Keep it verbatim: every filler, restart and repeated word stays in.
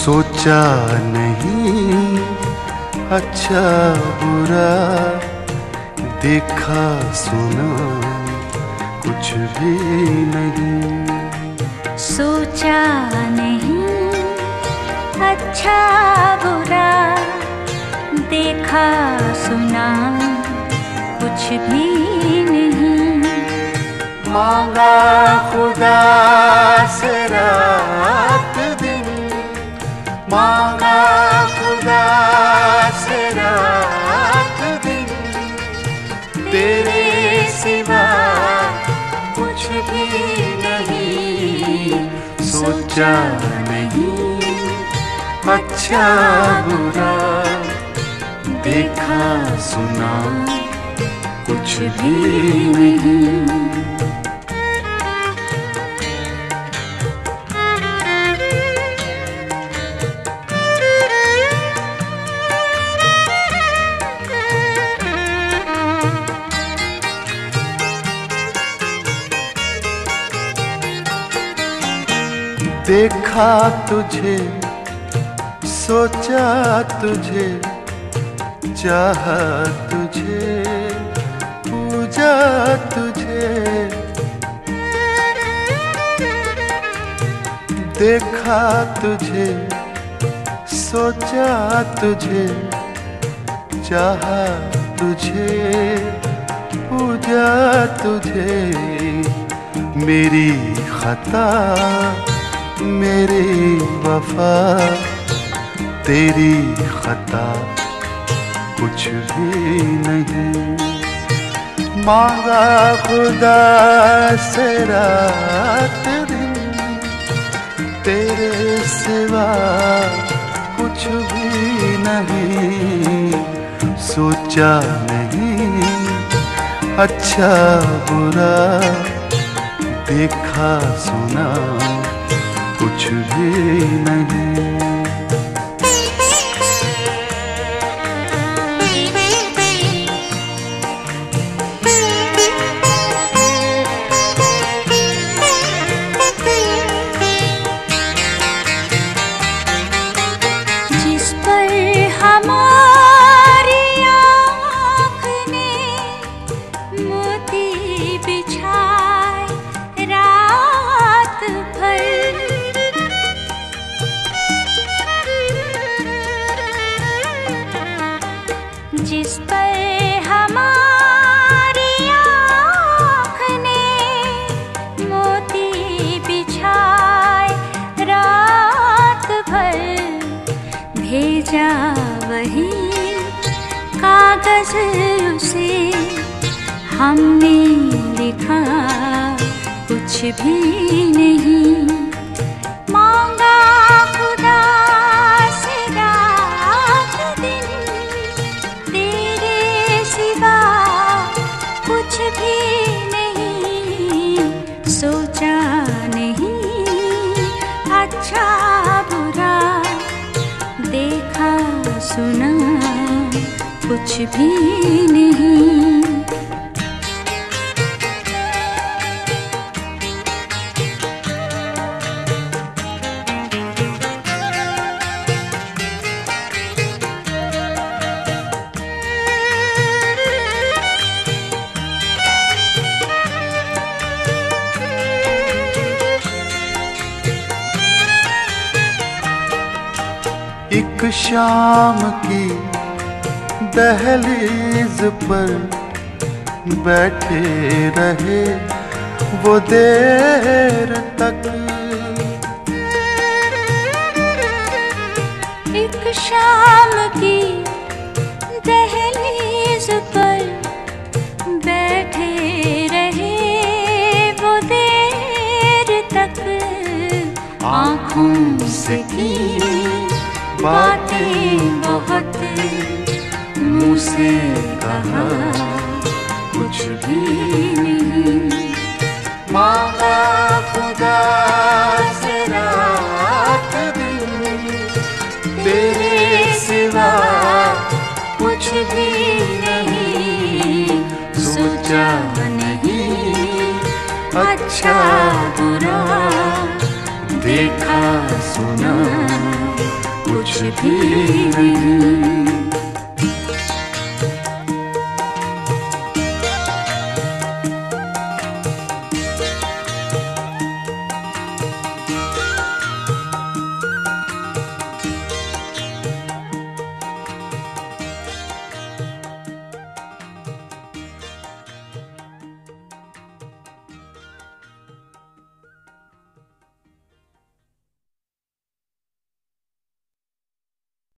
सोचा नहीं अच्छा बुरा, देखा सुना कुछ भी नहीं। सोचा नहीं अच्छा बुरा, देखा सुना कुछ भी नहीं। मांगा खुदा से रात दिन, मांगा खुदा से रात दिन, तेरे सिवा कुछ भी नहीं। सोचा नहीं अच्छा बुरा, देखा सुना कुछ भी नहीं। देखा तुझे, सोचा तुझे, चाहा तुझे, पूजा तुझे। देखा तुझे, सोचा तुझे, चाहा तुझे, पूजा तुझे। मेरी खता मेरी वफा, तेरी खता कुछ भी नहीं। मांगा खुदा से रात दिन, तेरे सिवा कुछ भी नहीं। सोचा नहीं अच्छा बुरा, देखा सुना कुछ भी नहीं। जिस पर हमारी आँख ने मोती बिछाए रात भर, जिस पर हमारी आँख ने मोती बिछाए रात भर, भेजा वही कागज उसे हमने लिखा कुछ भी नहीं। मांगा खुदा से रात दिन, तेरे सिवा कुछ भी नहीं। सोचा नहीं अच्छा बुरा, देखा सुना कुछ भी नहीं। एक शाम की दहलीज पर बैठे रहे वो देर तक। एक शाम की दहलीज पर बैठे रहे वो देर तक। आँखों से की बातें बहुत, मुँह से कहा कुछ भी नहीं। मांगा खुदा से रात दिन, तेरे सिवा कुछ भी नहीं। सोचा नहीं अच्छा बुरा, देखा सुना भी नहीं।